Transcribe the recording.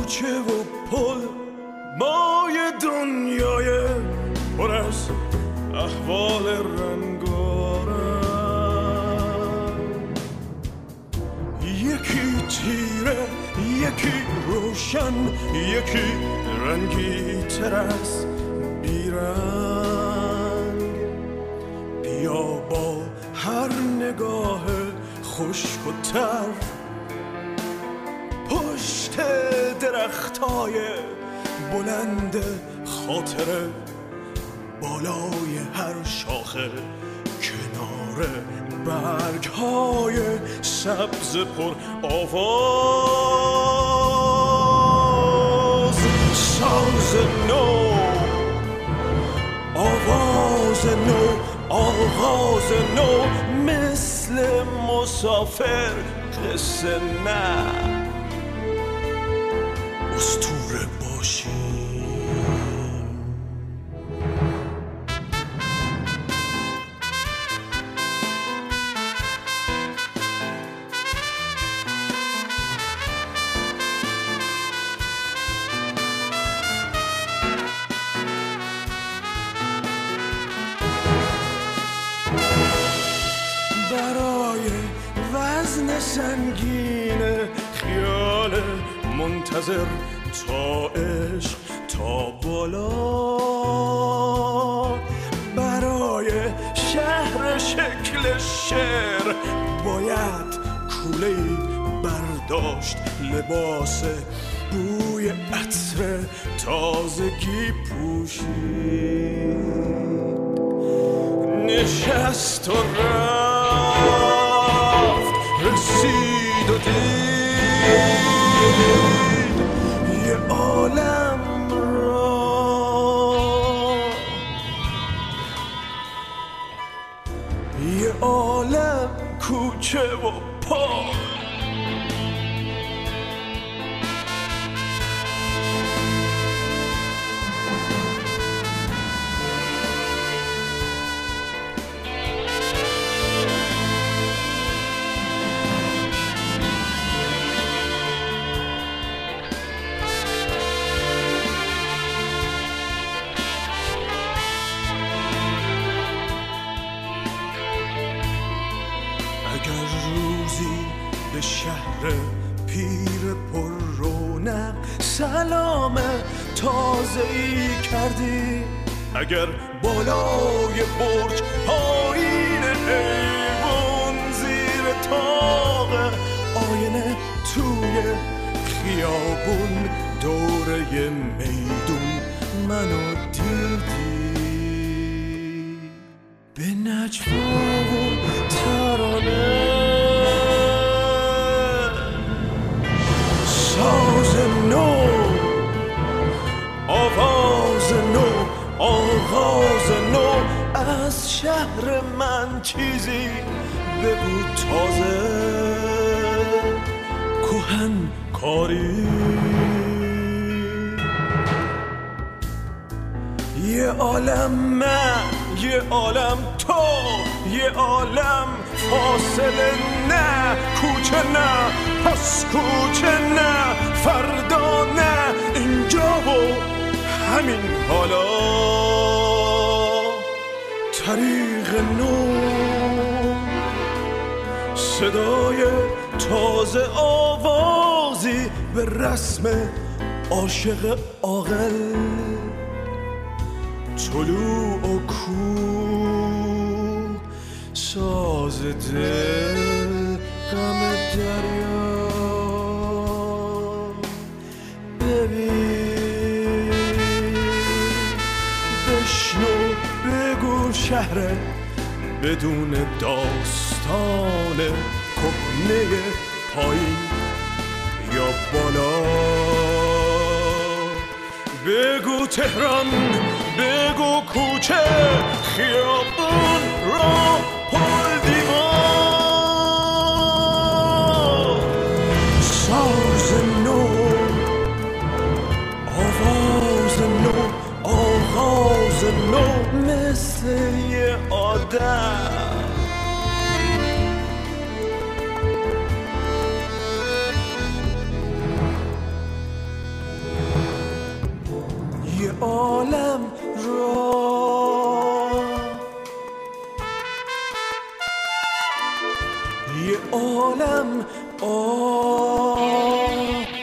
کوچه و پل مای دنیای پر از احوال رنگارنگ، یکی تیره یکی روشن، یکی رنگی تر از بیرنگ. بیا با هر نگاه خشک و تر پشت درختای بلند خاطره، بالای هر شاخه کنار برگ‌های سبز پر آواز. ساز نو، آواز نو، آغاز نو، مثل مسافر قصه نه اسطوره باشیم. برای وزن سنگین خیال منتظر تا عشق تا بالا، برای شهر شکل شعر باید کوله‌ای برداشت، لباس بوی عطر تازگی پوشید، نشست و رفت، رسید و دید یه عالم را، یه عالم کوچه و پا. اگر روزی به شهر پیر پر رونق سلام تازه‌ای کردی، اگر بالای برج پایین ایوان زیر تاق آینه توی خیابون دوره میدون منو دیدی، به نجوا و ترانه ساز نو، آواز نو، آغاز نو، از شهر من چیزی بگو تازه، کهن کاری. یه عالم من، یه عالم تو، یه عالم فاصله نه، کوچه نه، پس کوچه نه، فردا نه، اینجا و همین حالا. طریق نو، صدای تازه، آوازی به رسم عاشق عاقل، طلوع و کوه، ساز دل، غم دریا. ببین، بشنو، بگو شهر بدون داستان کهنه پایین یا بالا. بگو تهران، بگو کوچه، خیابون، راه، پل، دیوار. ساز نو، آواز نو، آغاز نو، مثل یه آدم. یه عالم آه